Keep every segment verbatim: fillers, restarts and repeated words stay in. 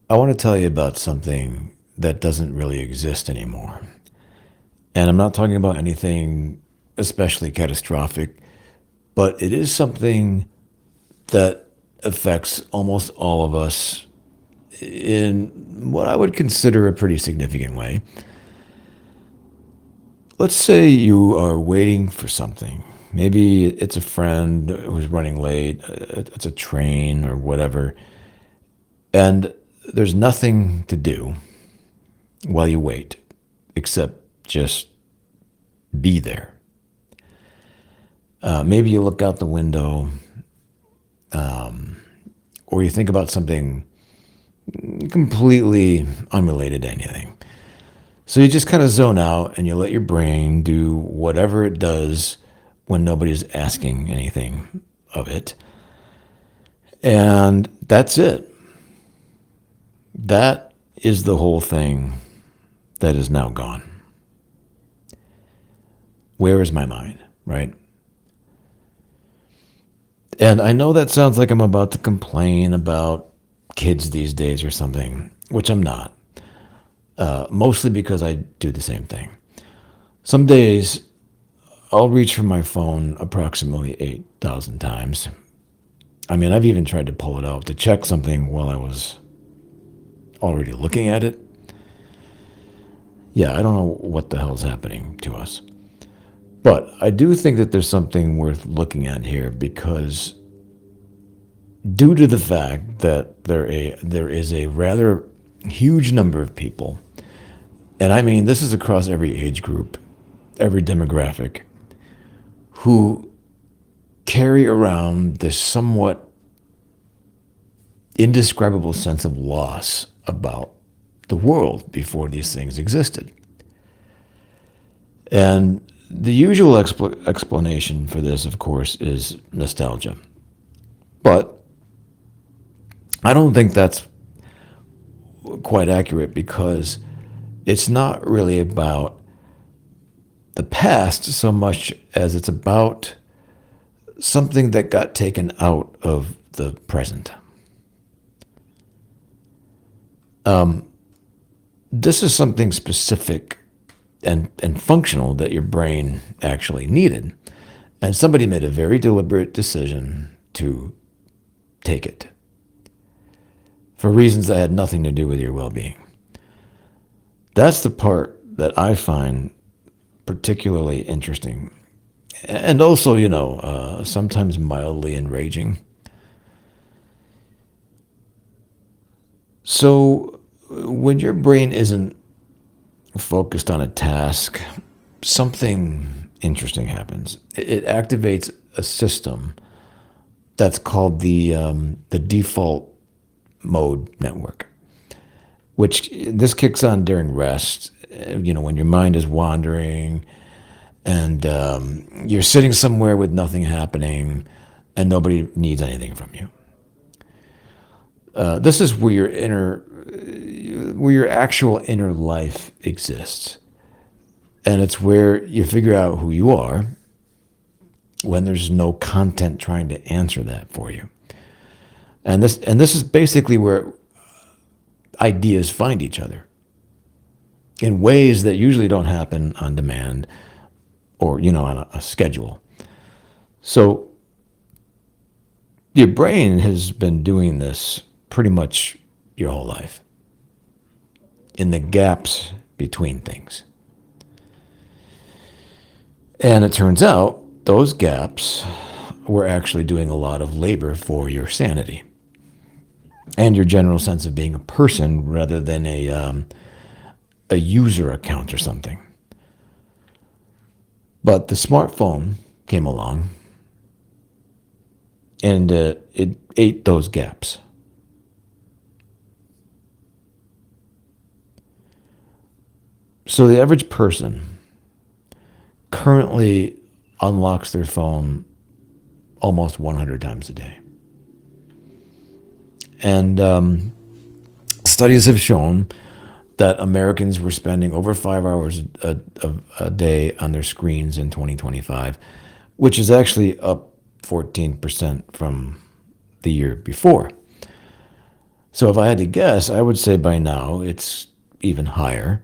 I want to tell you about something that doesn't really exist anymore. And I'm not talking about anything especially catastrophic, but it is something that affects almost all of us in what I would consider a pretty significant way. Let's say you are waiting for something. Maybe it's a friend who's running late, uh, it's a train or whatever, and there's nothing to do while you wait except just be there. Uh, maybe you look out the window, or you think about something completely unrelated to anything. So you just kind of zone out and you let your brain do whatever it does when nobody's asking anything of it. And that's it. That is the whole thing that is now gone. Where is my mind, right? And I know that sounds like I'm about to complain about kids these days or something, which I'm not. Uh, mostly because I do the same thing. Some days I'll reach for my phone approximately eight thousand times. I mean, I've even tried to pull it out to check something while I was already looking at it. Yeah, I don't know what the hell's happening to us. But I do think that there's something worth looking at here because due to the fact that there a there is a rather huge number of people, and I mean this is across every age group, every demographic, who carry around this somewhat indescribable sense of loss about the world before these things existed. And the usual expl- explanation for this, of course, is nostalgia. But I don't think that's quite accurate because it's not really about the past so much as it's about something that got taken out of the present. This is something specific and, and functional that your brain actually needed. And somebody made a very deliberate decision to take it for reasons that had nothing to do with your well being. That's the part that I find particularly interesting. And also, you know, uh, sometimes mildly enraging. So, when your brain isn't focused on a task, something interesting happens. It, it activates a system that's called the um, the default mode network, which this kicks on during rest. uh, You know, when your mind is wandering and um, you're sitting somewhere with nothing happening and nobody needs anything from you. Uh, this is where your inner, where your actual inner life exists, and it's where you figure out who you are when there's no content trying to answer that for you. And this, and this is basically where ideas find each other in ways that usually don't happen on demand or you know on a, a schedule. So your brain has been doing this pretty much your whole life in the gaps between things. And it turns out those gaps were actually doing a lot of labor for your sanity and your general sense of being a person rather than a um, a user account or something. But the smartphone came along and uh, it ate those gaps. So the average person currently unlocks their phone almost one hundred times a day. And um, studies have shown that Americans were spending over five hours a, a, a day on their screens in twenty twenty-five, which is actually up fourteen percent from the year before. So if I had to guess, I would say by now it's even higher.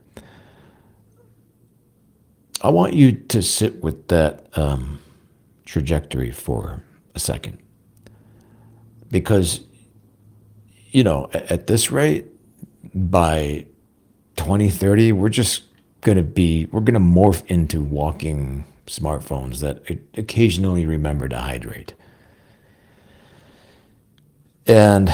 I want you to sit with that um, trajectory for a second. Because, you know, a- at this rate, by twenty thirty, we're just going to be, we're going to morph into walking smartphones that o- occasionally remember to hydrate. And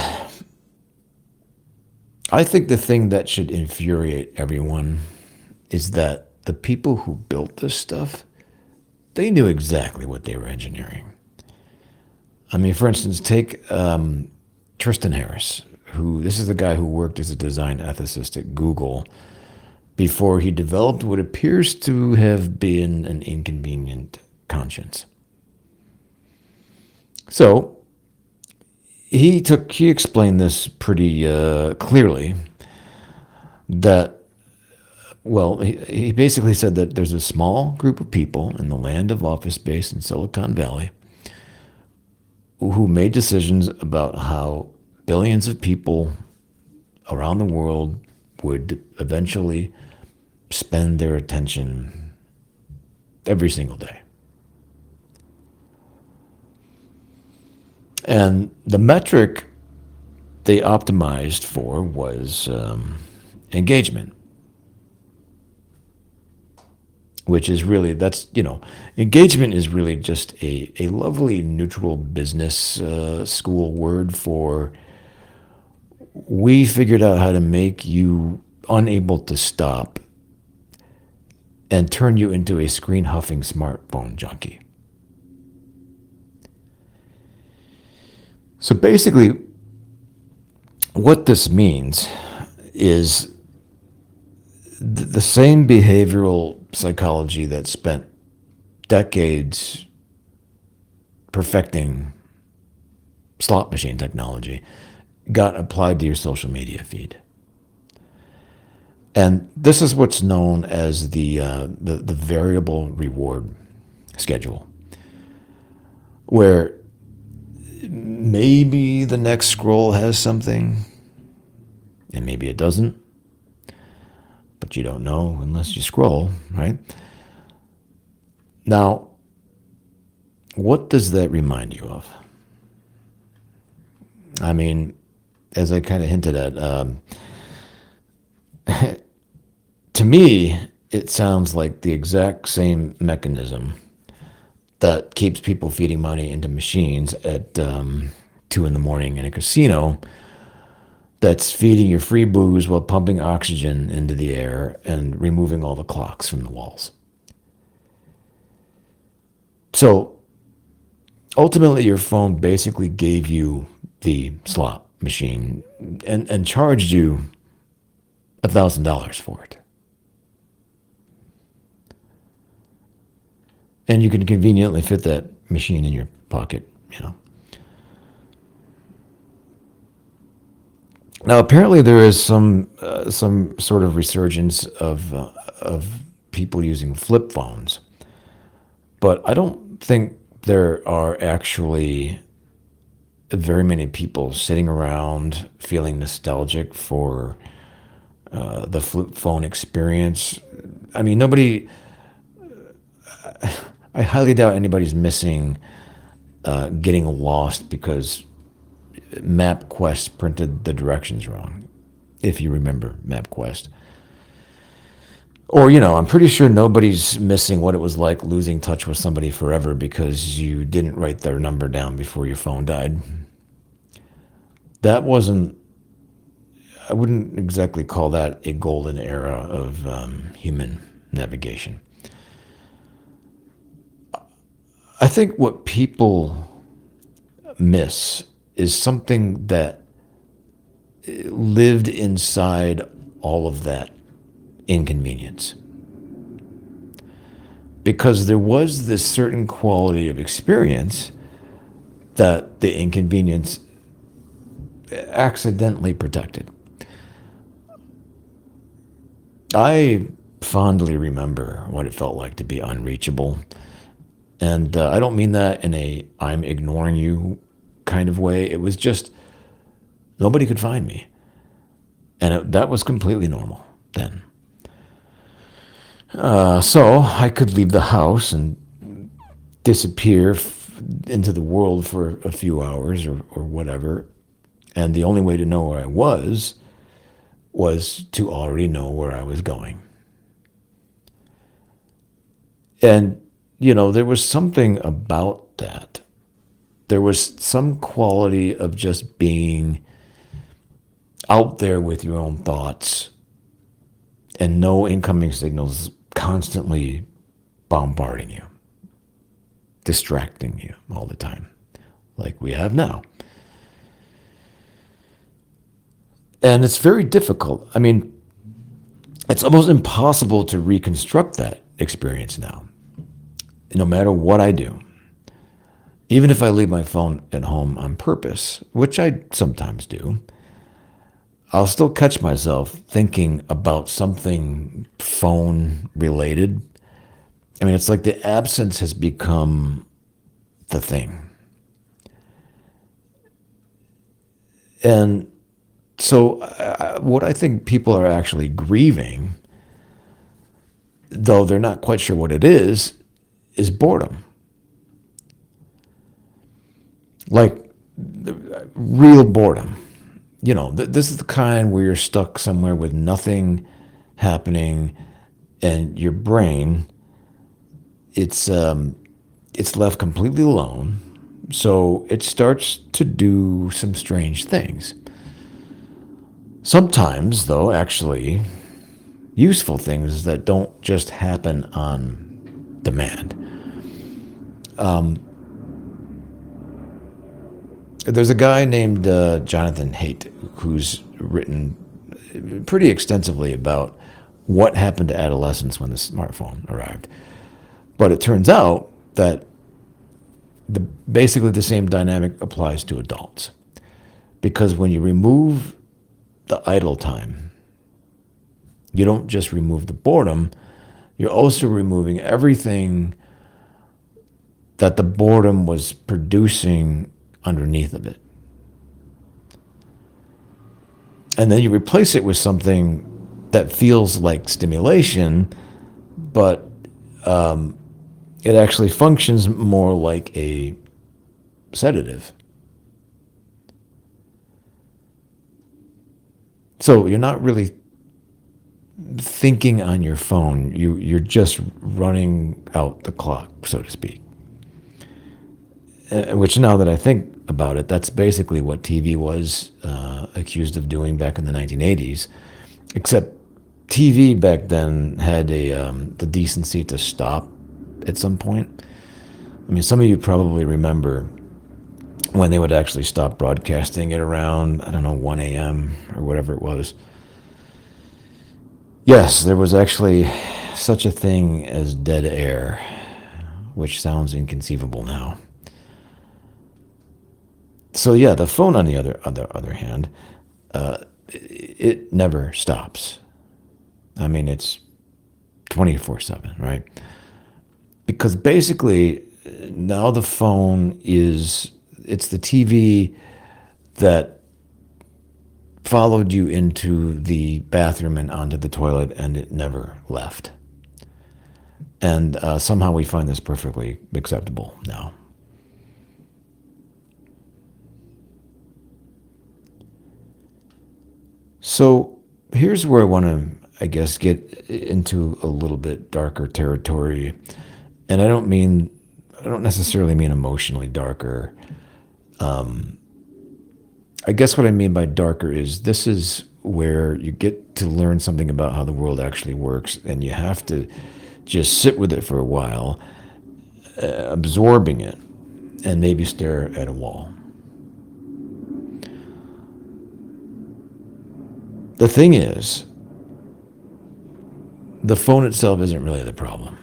I think the thing that should infuriate everyone is that the people who built this stuff, they knew exactly what they were engineering. I mean, for instance, take um, Tristan Harris, who this is the guy who worked as a design ethicist at Google before he developed what appears to have been an inconvenient conscience. So he took he explained this pretty uh, clearly that well he, he basically said that there's a small group of people in the land of office space in Silicon Valley who made decisions about how billions of people around the world would eventually spend their attention every single day. And the metric they optimized for was um, engagement, which is really, that's, you know, engagement is really just a, a lovely neutral business uh, school word for we figured out how to make you unable to stop and turn you into a screen huffing smartphone junkie. So basically, what this means is th- the same behavioral psychology that spent decades perfecting slot machine technology got applied to your social media feed. And this is what's known as the, uh, the, the variable reward schedule, where maybe the next scroll has something and maybe it doesn't, but you don't know unless you scroll, right? Now, what does that remind you of? I mean, as I kind of hinted at, um, to me, it sounds like the exact same mechanism that keeps people feeding money into machines at um, two in the morning in a casino that's feeding you free booze while pumping oxygen into the air and removing all the clocks from the walls. So ultimately, your phone basically gave you the slot machine and, and charged you a thousand dollars for it. And you can conveniently fit that machine in your pocket, you know. Now, apparently, there is some uh, some sort of resurgence of uh, of people using flip phones, but I don't think there are actually very many people sitting around feeling nostalgic for uh, the flip phone experience. I mean, nobody. I highly doubt anybody's missing uh, getting lost because MapQuest printed the directions wrong, if you remember MapQuest. Or, you know, I'm pretty sure nobody's missing what it was like losing touch with somebody forever because you didn't write their number down before your phone died. That wasn't, I wouldn't exactly call that a golden era of um, human navigation. I think what people miss is something that lived inside all of that inconvenience. Because there was this certain quality of experience that the inconvenience accidentally protected. I fondly remember what it felt like to be unreachable. And uh, I don't mean that in a I'm ignoring you kind of way. It was just Nobody could find me. And it, that was completely normal then. Uh, so I could leave the house and disappear f- into the world for a few hours or, or whatever. And the only way to know where I was was to already know where I was going. And, you know, there was something about that. There was some quality of just being out there with your own thoughts and no incoming signals constantly bombarding you, distracting you all the time, like we have now. And it's very difficult. I mean, it's almost impossible to reconstruct that experience now, no matter what I do. Even if I leave my phone at home on purpose, which I sometimes do, I'll still catch myself thinking about something phone related. I mean, it's like the absence has become the thing. And so, uh, what I think people are actually grieving, though they're not quite sure what it is, is boredom. Like real boredom. You know, th- this is the kind where you're stuck somewhere with nothing happening, and your brain, it's um, it's left completely alone. So it starts to do some strange things. Sometimes, though, actually useful things that don't just happen on demand. There's a guy named uh, Jonathan Haidt who's written pretty extensively about what happened to adolescents when the smartphone arrived. But it turns out that the, basically the same dynamic applies to adults. Because when you remove the idle time, you don't just remove the boredom, you're also removing everything that the boredom was producing underneath of it. And then you replace it with something that feels like stimulation, but um, it actually functions more like a sedative. So you're not really thinking on your phone. You you're just running out the clock, so to speak. Uh, which now that I think about it, that's basically what T V was uh, accused of doing back in the nineteen eighties. Except T V back then had a um, the decency to stop at some point. I mean, some of you probably remember when they would actually stop broadcasting at around, I don't know, one a m or whatever it was. Yes, there was actually such a thing as dead air, which sounds inconceivable now. So yeah, the phone on the other on the other hand, uh, it never stops. I mean, it's twenty-four seven, right? Because basically now the phone is it's the T V that followed you into the bathroom and onto the toilet, and it never left. And uh, somehow we find this perfectly acceptable now. So here's where I want to, I guess, get into a little bit darker territory. And I don't mean, I don't necessarily mean emotionally darker. I guess what I mean by darker is this is where you get to learn something about how the world actually works, and you have to just sit with it for a while, uh, absorbing it, and maybe stare at a wall. The thing is, the phone itself isn't really the problem.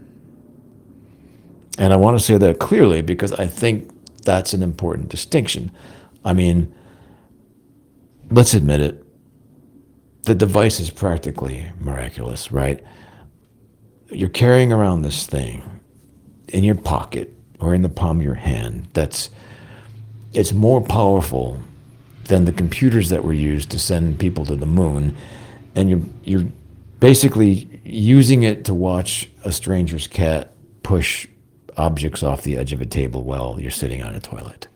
And I want to say that clearly because I think that's an important distinction. I mean, let's admit it, the device is practically miraculous, right? You're carrying around this thing in your pocket or in the palm of your hand that's it's more powerful than the computers that were used to send people to the moon, and you're you're basically using it to watch a stranger's cat push objects off the edge of a table while you're sitting on a toilet.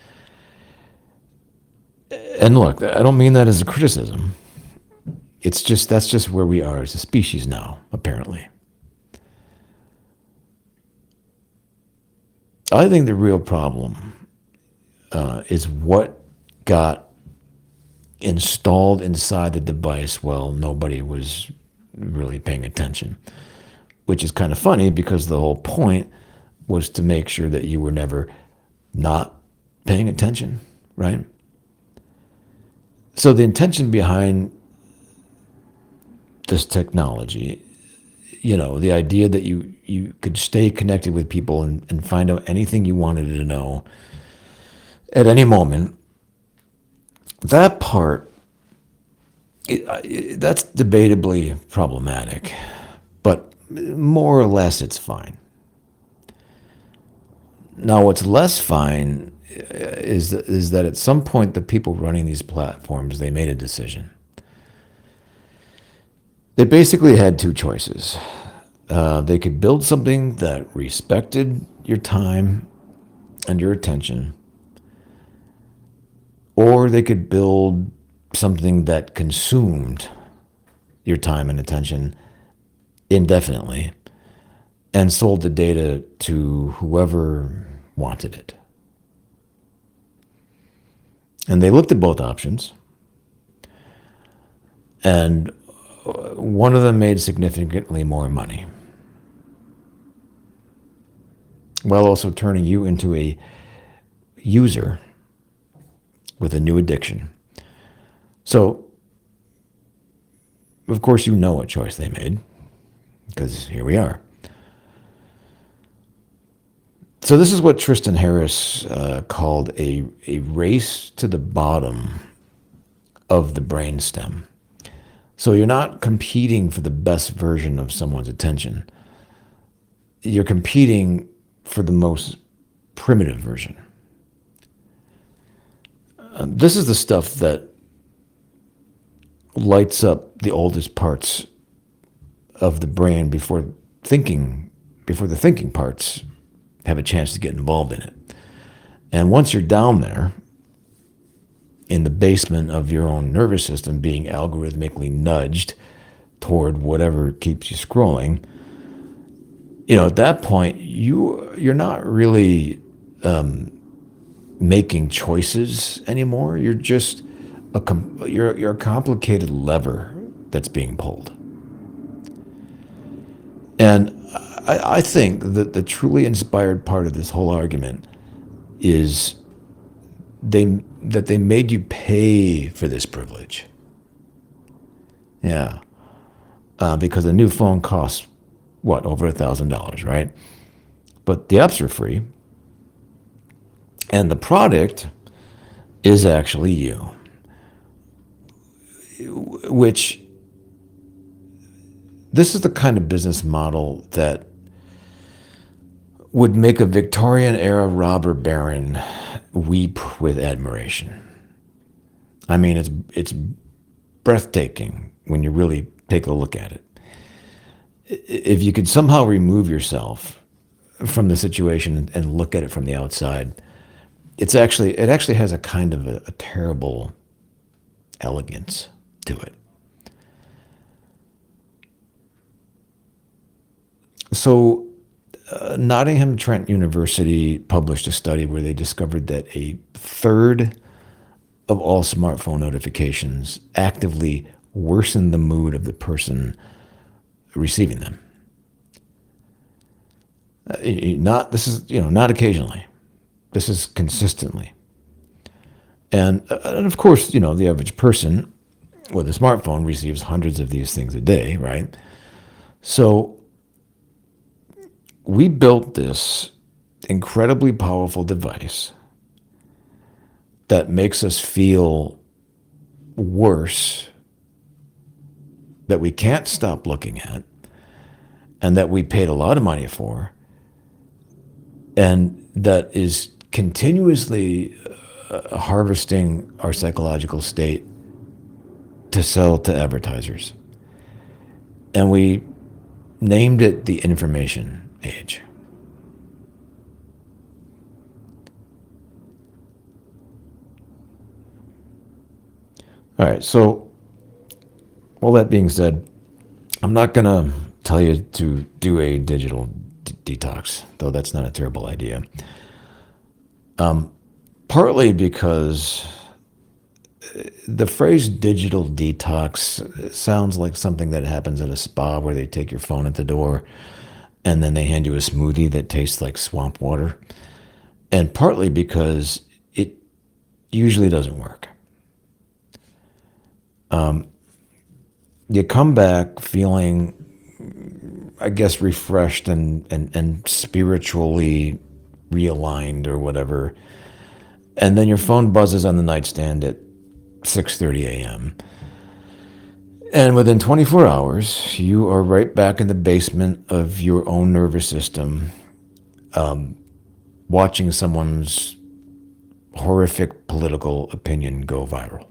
And look, I don't mean that as a criticism. It's just that's just where we are as a species now, apparently. I think the real problem uh, is what got installed inside the device while nobody was really paying attention, which is kind of funny because the whole point was to make sure that you were never not paying attention, right? So the intention behind this technology, you know, the idea that you you could stay connected with people and, and find out anything you wanted to know at any moment, that part, it, it, that's debatably problematic, but more or less it's fine. Now, what's less fine is is that at some point the people running these platforms, they made a decision. They basically had two choices. Uh, they could build something that respected your time and your attention, or they could build something that consumed your time and attention indefinitely and sold the data to whoever wanted it. And they looked at both options, and one of them made significantly more money, while also turning you into a user with a new addiction. So, of course, you know what choice they made, because here we are. So this is what Tristan Harris uh, called a, a race to the bottom of the brainstem. So you're not competing for the best version of someone's attention. You're competing for the most primitive version. Uh, this is the stuff that lights up the oldest parts of the brain before thinking, before the thinking parts have a chance to get involved in it. And once you're down there, in the basement of your own nervous system being algorithmically nudged toward whatever keeps you scrolling, you know, at that point, you, you're not really um, making choices anymore. You're just a, com- you're, you're a complicated lever that's being pulled. And I, I think that the truly inspired part of this whole argument is they that they made you pay for this privilege. Yeah, uh, because a new phone costs what, over a thousand dollars, right? But the apps are free, and the product is actually you, which this is the kind of business model that would make a Victorian era robber baron weep with admiration. I mean, it's it's breathtaking when you really take a look at it. If you could somehow remove yourself from the situation and look at it from the outside, it's actually it actually has a kind of a, a terrible elegance to it. So uh, Nottingham Trent University published a study where they discovered that a third of all smartphone notifications actively worsen the mood of the person receiving them. Uh, not this is you know not occasionally, this is consistently. And, uh, and of course, you know the average person with a smartphone receives hundreds of these things a day, right? So we built this incredibly powerful device that makes us feel worse, that we can't stop looking at, and that we paid a lot of money for, and that is continuously uh, harvesting our psychological state to sell to advertisers. And we named it the information age. All right, so all that being said, I'm not going to tell you to do a digital d- detox, though that's not a terrible idea. Um, partly because the phrase digital detox sounds like something that happens at a spa where they take your phone at the door and then they hand you a smoothie that tastes like swamp water. And partly because it usually doesn't work. Um, you come back feeling, I guess, refreshed and, and, and spiritually realigned or whatever. And then your phone buzzes on the nightstand at six thirty a.m. And within twenty-four hours, you are right back in the basement of your own nervous system, um, watching someone's horrific political opinion go viral.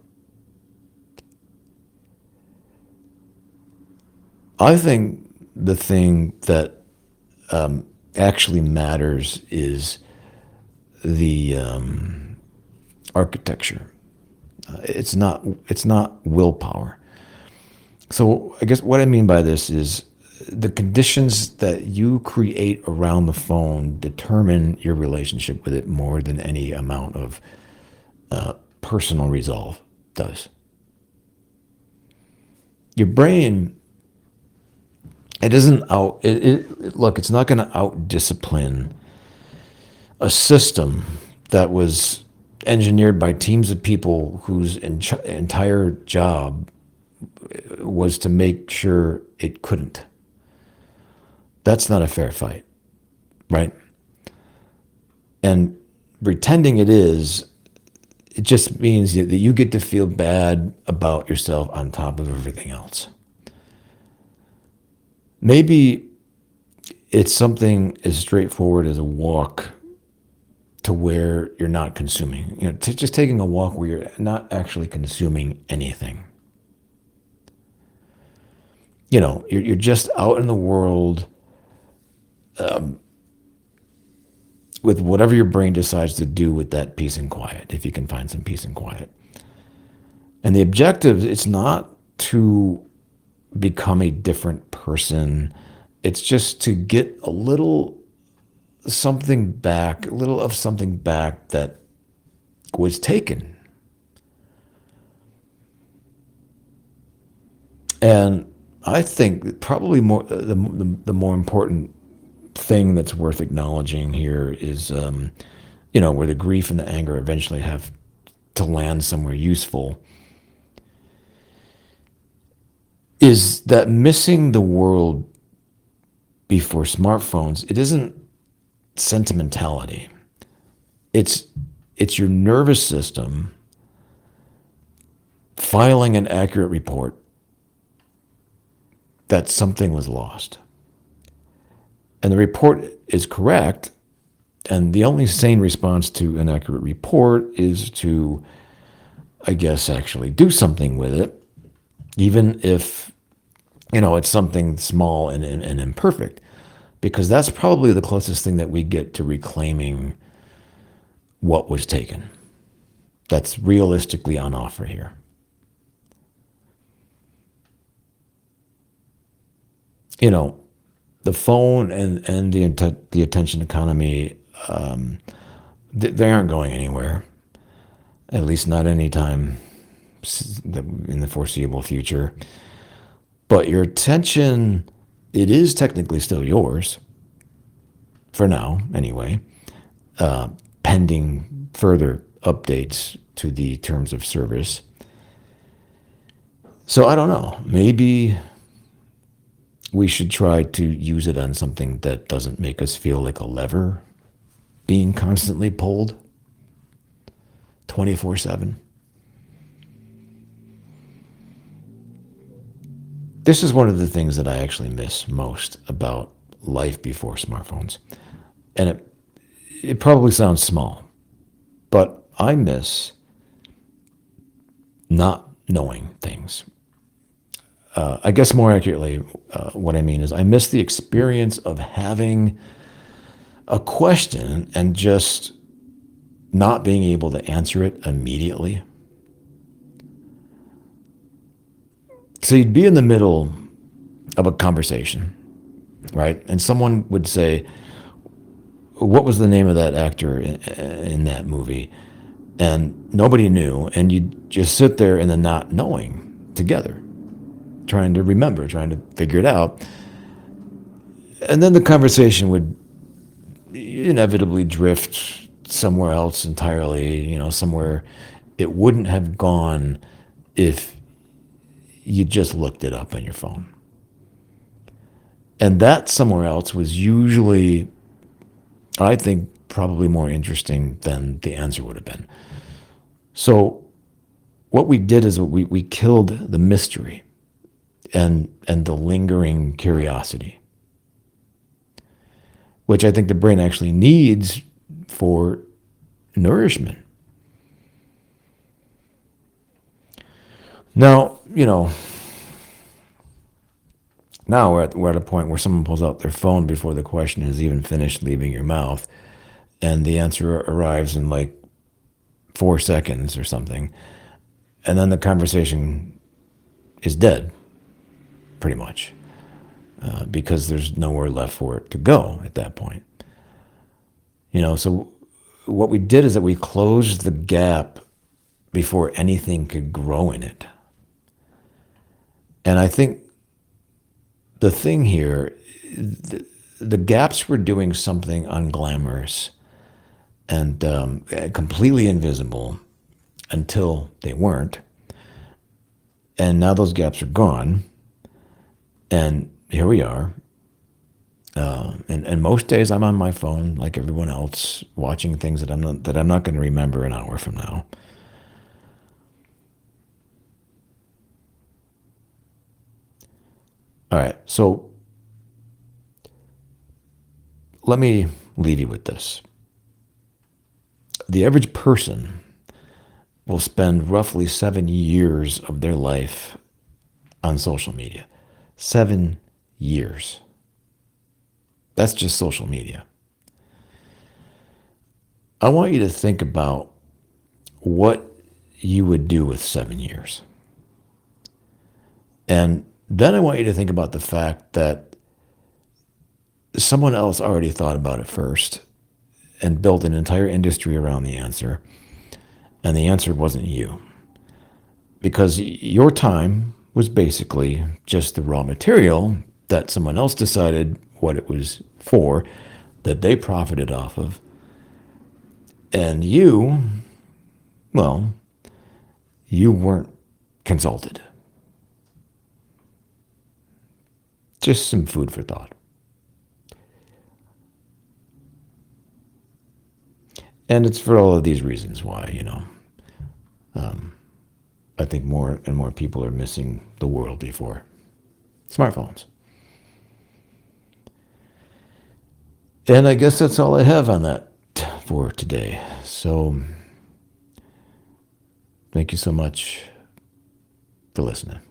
I think the thing that um, actually matters is the um, architecture. Uh, it's not it's not willpower. So I guess what I mean by this is the conditions that you create around the phone determine your relationship with it more than any amount of uh, personal resolve does. Your brain, it isn't out. It, it look, it's not going to out discipline a system that was engineered by teams of people whose en- entire job was to make sure it couldn't. That's not a fair fight, right? And pretending it is, it just means that you get to feel bad about yourself on top of everything else. Maybe it's something as straightforward as a walk to where you're not consuming. You know, t- just taking a walk where you're not actually consuming anything. You know, you're, you're just out in the world um, with whatever your brain decides to do with that peace and quiet, if you can find some peace and quiet. And the objective, it's not to become a different person. It's just to get a little something back, a little of something back that was taken. And I think probably more the, the, the more important thing that's worth acknowledging here is, um, you know, where the grief and the anger eventually have to land somewhere useful, is that missing the world before smartphones, it isn't sentimentality. It's it's your nervous system filing an accurate report that something was lost. And the report is correct, and the only sane response to an accurate report is to, I guess, actually do something with it, even if, you know, it's something small and, and, and imperfect, because that's probably the closest thing that we get to reclaiming what was taken. That's realistically on offer here. You know, the phone and, and the int- the attention economy, um, th- they aren't going anywhere, at least not anytime s- in the foreseeable future. But your attention, it is technically still yours, for now anyway, uh, pending further updates to the terms of service. So I don't know, maybe we should try to use it on something that doesn't make us feel like a lever being constantly pulled twenty-four seven. This is one of the things that I actually miss most about life before smartphones. And it, it probably sounds small, but I miss not knowing things. Uh, I guess more accurately, uh, what I mean is I miss the experience of having a question and just not being able to answer it immediately. So you'd be in the middle of a conversation, right? And someone would say, "What was the name of that actor in, in that movie?" And nobody knew. And you'd just sit there in the not knowing together, trying to remember, trying to figure it out. And then the conversation would inevitably drift somewhere else entirely, you know, somewhere it wouldn't have gone if you just looked it up on your phone. And that somewhere else was usually, I think, probably more interesting than the answer would have been. So what we did is we, we killed the mystery and and the lingering curiosity, which I think the brain actually needs for nourishment. Now, you know, now we're at, we're at a point where someone pulls out their phone before the question has even finished leaving your mouth, and the answer arrives in like four seconds or something, and then the conversation is dead, pretty much, uh, because there's nowhere left for it to go at that point. You know, so what we did is that we closed the gap before anything could grow in it. And I think the thing here, the, the gaps were doing something unglamorous and um, completely invisible until they weren't. And now those gaps are gone. And here we are. Uh, and, and most days I'm on my phone like everyone else, watching things that I'm not, that I'm not going to remember an hour from now. All right, so let me leave you with this. The average person will spend roughly seven years of their life on social media. Seven years. That's just social media. I want you to think about what you would do with seven years. And then I want you to think about the fact that someone else already thought about it first and built an entire industry around the answer. And the answer wasn't you. Because your time was basically just the raw material that someone else decided what it was for, that they profited off of. And you, well, you weren't consulted. Just some food for thought. And it's for all of these reasons why, you know, um, I think more and more people are missing the world before smartphones. And I guess that's all I have on that for today. So thank you so much for listening.